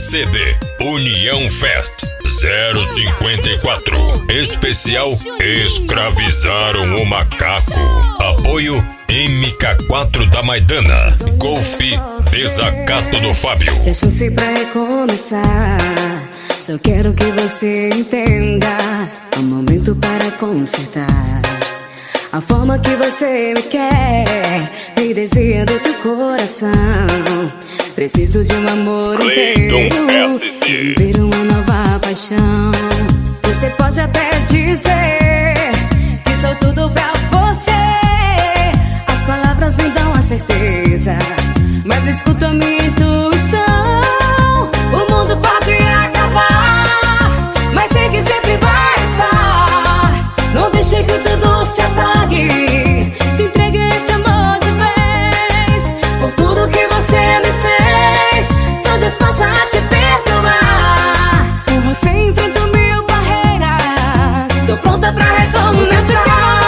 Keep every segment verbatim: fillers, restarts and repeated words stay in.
C D União Fest zero cinquenta e quatro. Especial Escravizaram o Macaco. Apoio M K quatro da Maidana. Golf Desacato do Fábio. Tem chance pra recomeçar. Só quero que você entenda. É um momento para consertar. A forma que você me quer me desvia do teu coração. Preciso de um amor inteiro, viver uma nova paixão. Você pode até dizer que sou tudo pra você. As palavras me dão a certeza, mas escuta a minha intuição. O mundo pode acabar, mas sei que sempre vai estar. Não deixe que tudo se apague. Se entregue esse amor de vez. Por tudo que você me fez, sou disposta a te perdoar. Por você enfrento mil barreiras. Sou pronta pra recomeçar.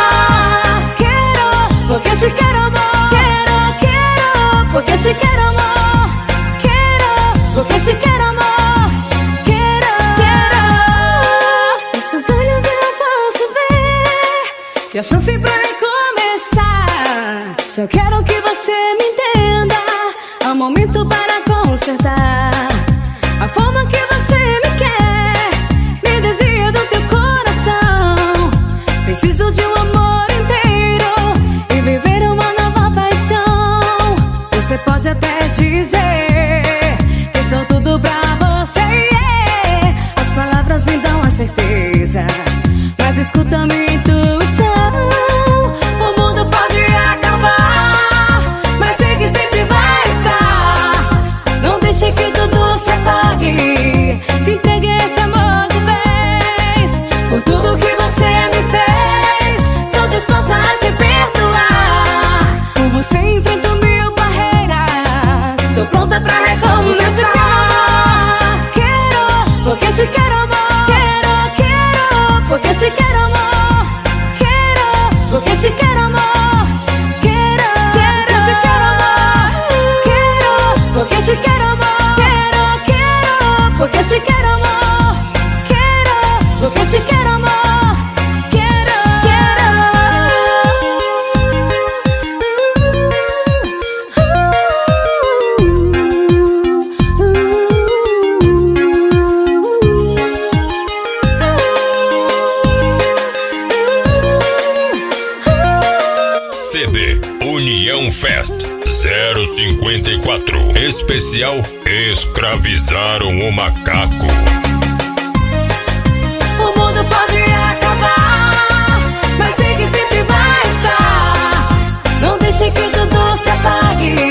Quero, porque eu te quero, amor. Quero, quero, porque eu te quero, amor. Quero, porque eu te quero, amor. Quero, quero. Esses olhos eu posso ver que a chance pra recomeçar. Só quero que você me entenda. É um momento para consertar. A forma que você me quer me desvia do teu coração. Preciso de um amor inteiro e viver uma nova paixão. Você pode até dizer que sou tudo pra você, yeah. As palavras me dão a certeza, mas escuta a minha intuição. O mundo pode acabar, mas sei que sempre vai estar. Não deixe que tudo se apague. Se entregue esse amor de vez. Por tudo que você me fez, sou disposta a te perdoar. Por você enfrento mil barreiras. Sou pronta pra recomeçar. Quero, porque eu te quero, amor. Quero, quero, porque eu te quero, amor. Quero, porque eu te quero, amor. Quero, quero, eu te quero, amor. Quero, porque eu te quero, amor. Quero, quero, porque eu te quero, amor. Quero, porque eu te quero, amor. Quero, C D União Fest zero cinquenta e quatro. Especial Escravizaram o Macaco. O mundo pode acabar, mas sei que sempre vai estar. Não deixe que tudo se apague.